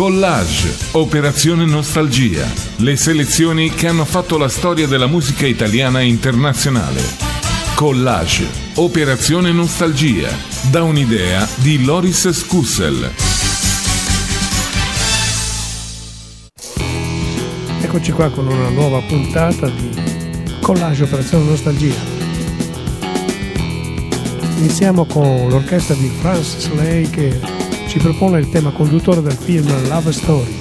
Collage, Operazione Nostalgia, le selezioni che hanno fatto la storia della musica italiana e internazionale. Collage, Operazione Nostalgia, da un'idea di Loris Scussel. Eccoci qua con una nuova puntata di Collage, Operazione Nostalgia. Iniziamo con l'orchestra di Francis Lai che ci propone il tema conduttore del film Love Story.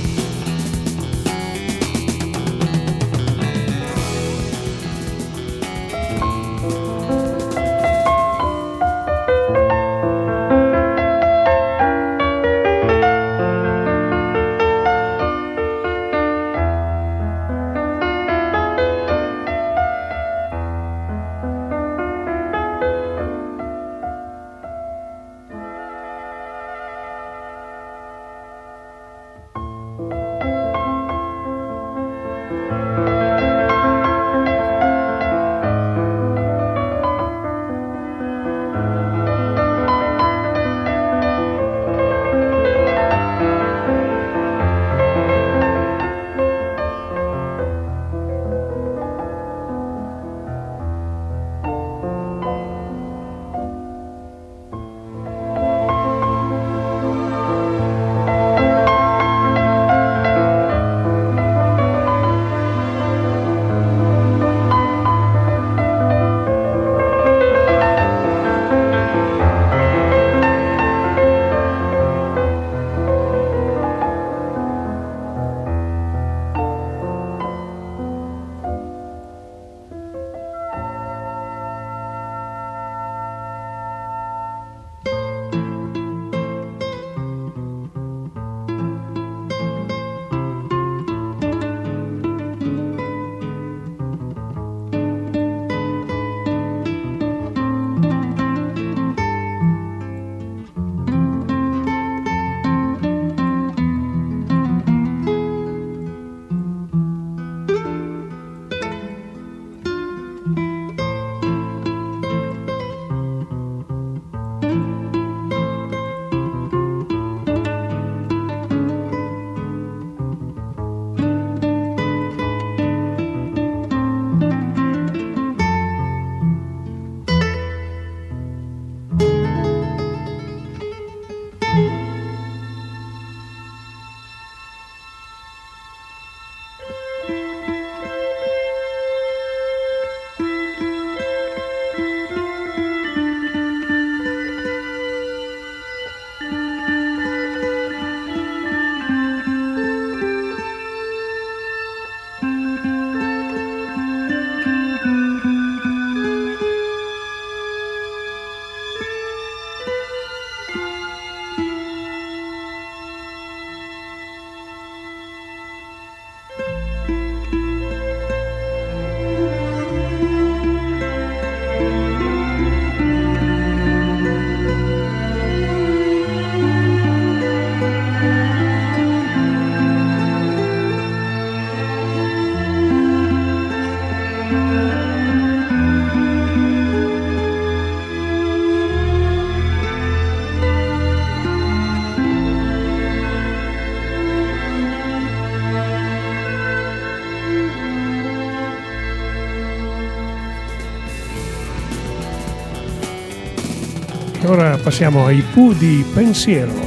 E ora passiamo ai Pooh di Pensiero.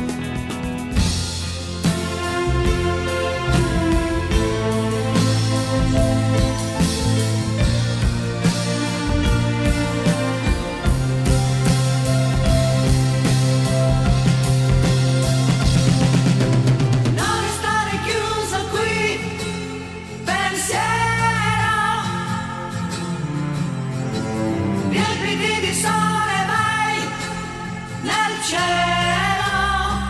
Cielo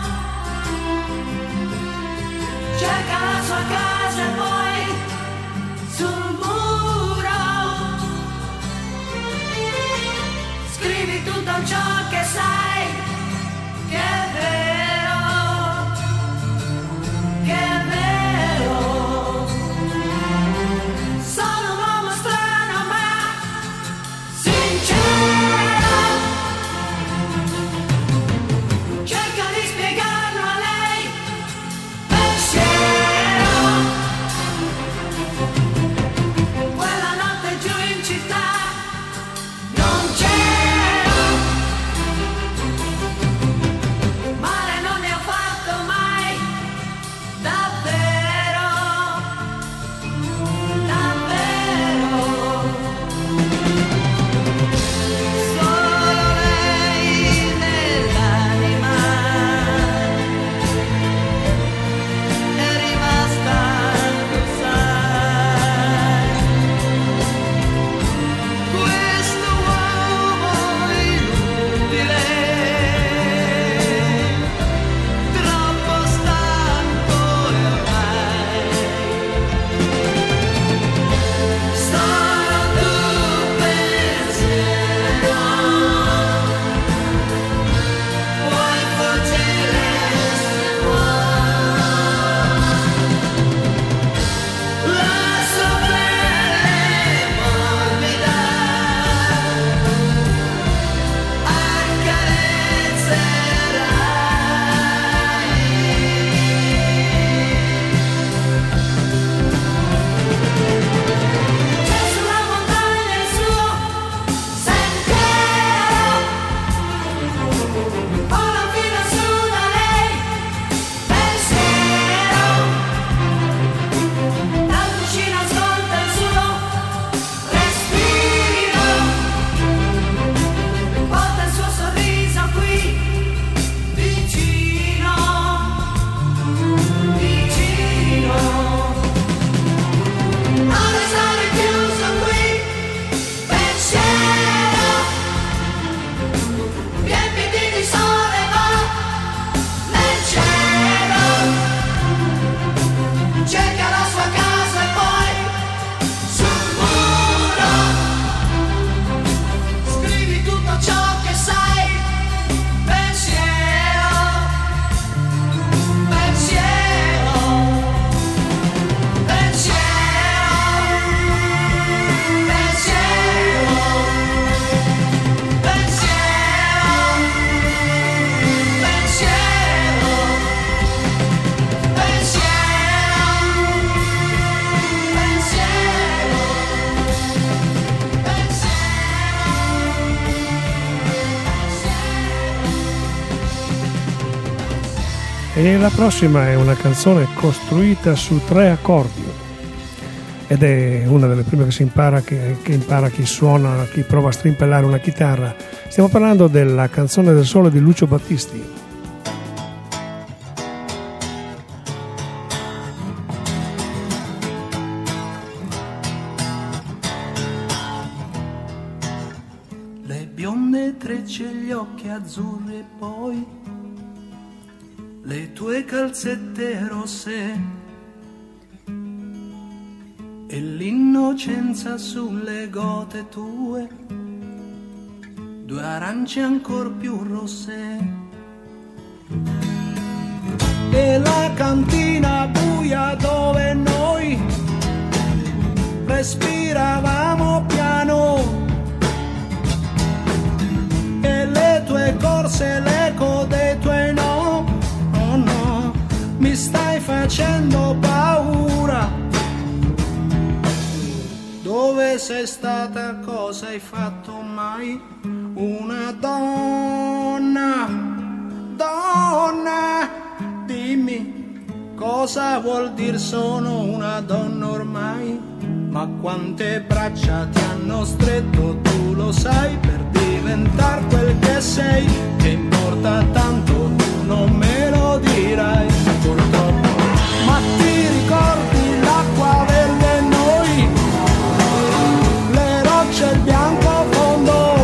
E la prossima è una canzone costruita su 3 accordi ed è una delle prime che si impara, che impara chi suona, chi prova a strimpellare una chitarra. Stiamo parlando della Canzone del Sole di Lucio Battisti. Le bionde trecce, gli occhi azzurri e poi le tue calzette rosse e l'innocenza sulle gote tue, 2 arance ancor più rosse, e la cantina buia dove noi respiravamo piano, e le tue corse, l'eco dei tuoi no, oh no, mi stai facendo paura. Dove sei stata, cosa hai fatto mai? Una donna, donna, dimmi cosa vuol dire sono una donna ormai? Ma quante braccia ti hanno stretto, tu lo sai, per diventare quel che sei, che importa tanto, tu non me lo dirai purtroppo. Ma ti ricordi l'acqua verde e noi, le rocce e il bianco fondo,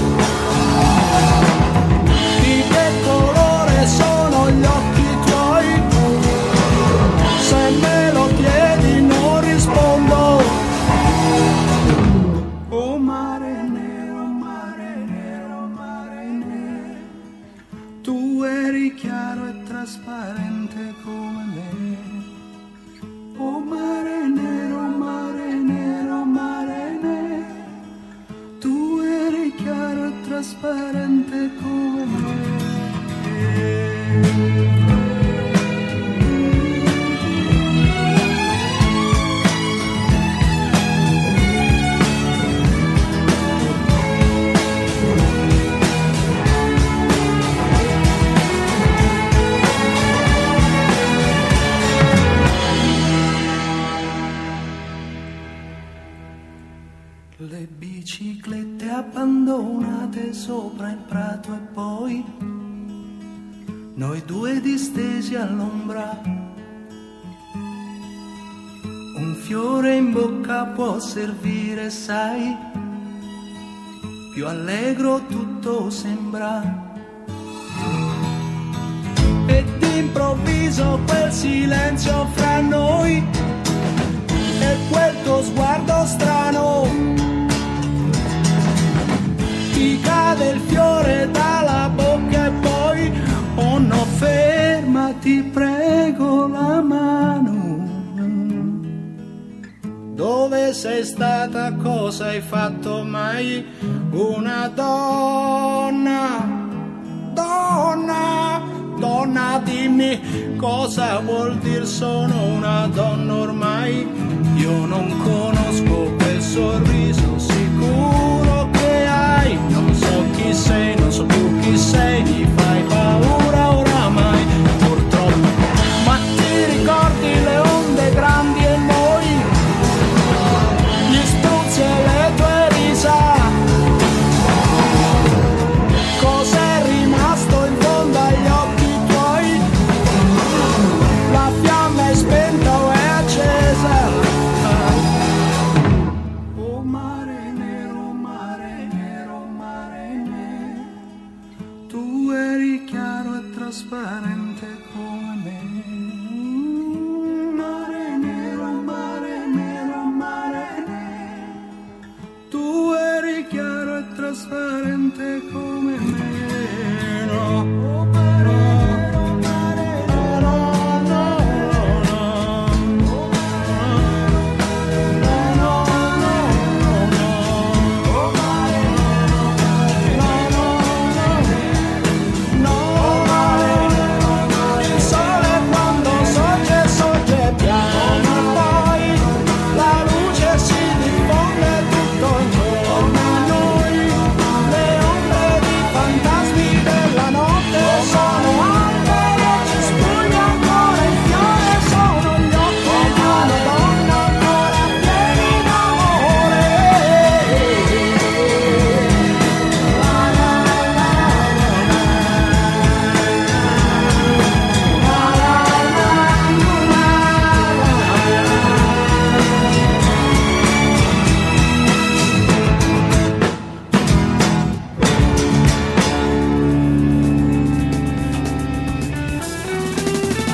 di che colore sono gli occhi tuoi? Se me lo chiedi non rispondo. Oh mare nero, mare nero, mare nero, tu eri chiaro e trasparente come me. Oh mare nero, mare nero, mare nero, tu eri chiaro e trasparente come me. Le biciclette abbandonate sopra il prato e poi noi 2 distesi all'ombra. Un fiore in bocca può servire, sai, più allegro tutto sembra. E d'improvviso quel silenzio fra noi e quel tuo sguardo strano, ti cade il fiore dalla bocca e poi, oh no, fermati, prego la mano. Dove sei stata, cosa hai fatto mai? Una donna, donna, donna, dimmi cosa vuol dire sono una donna ormai? Io non conosco quel sorriso sicuro che hai, non so chi sei, non so più chi sei, mi fai paura oramai, purtroppo. Ma ti ricordi le onde grandi e noi, gli spruzzi e le tue risa? Cos'è rimasto in fondo agli occhi tuoi? La fiamma è spenta o è accesa? Oh mare nero, mare nero, mare nero,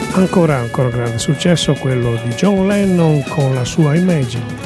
Ancora grande successo quello di John Lennon con la sua Imagine.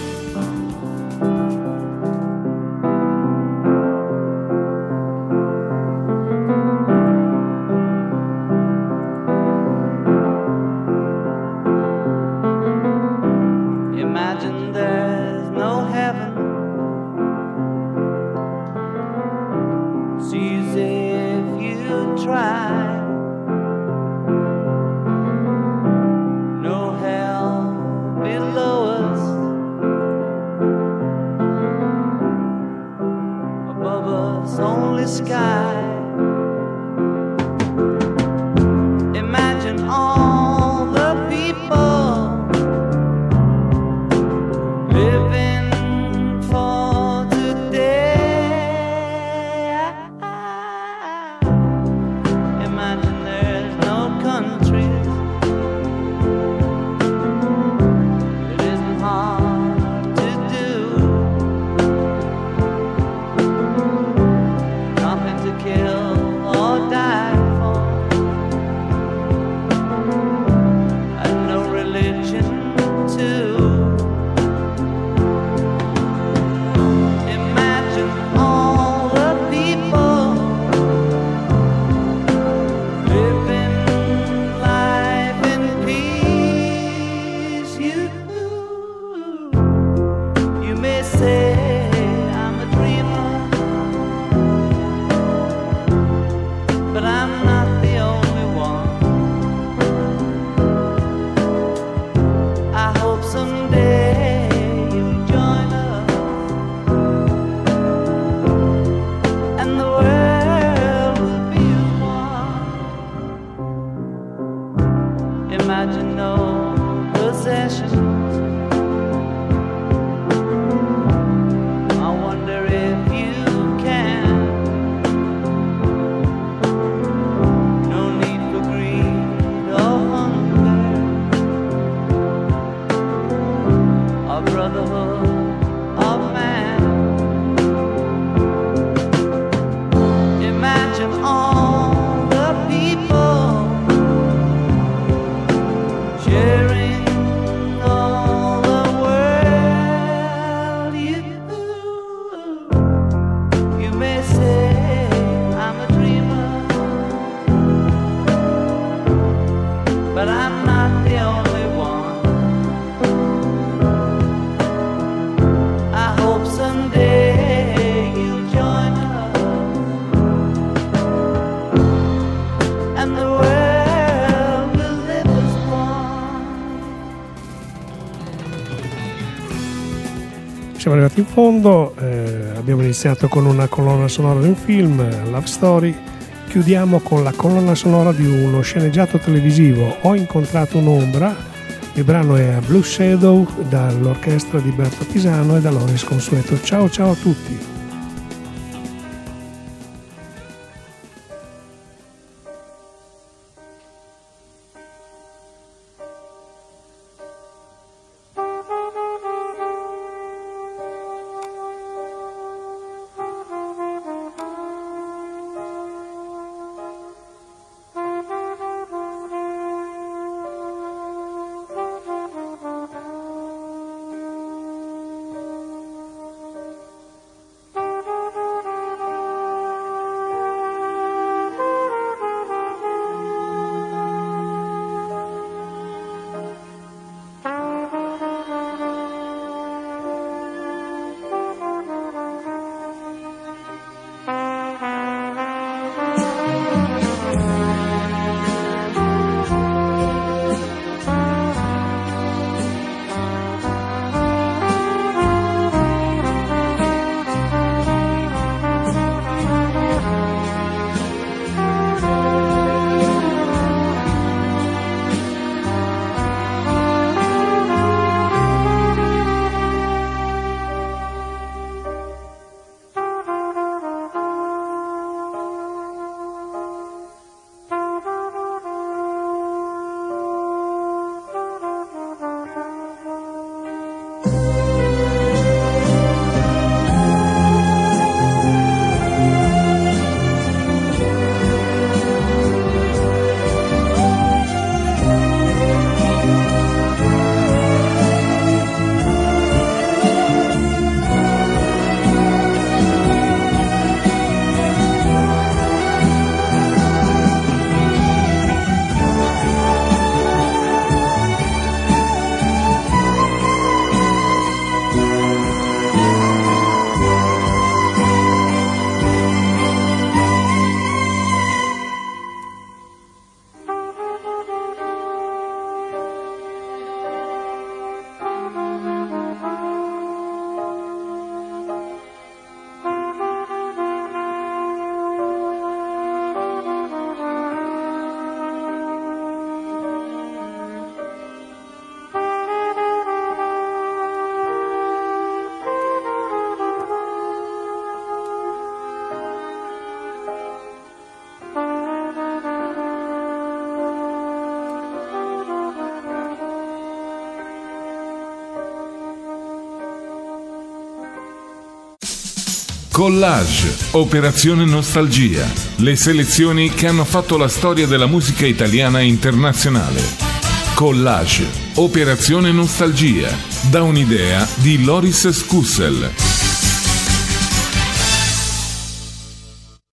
Siamo arrivati in fondo, abbiamo iniziato con una colonna sonora di un film, Love Story, chiudiamo con la colonna sonora di uno sceneggiato televisivo, Ho incontrato un'ombra, il brano è Blue Shadow dall'orchestra di Berto Pisano e da Loris Consueto. Ciao ciao a tutti! Collage, Operazione Nostalgia, le selezioni che hanno fatto la storia della musica italiana internazionale. Collage, Operazione Nostalgia, da un'idea di Loris Scussel.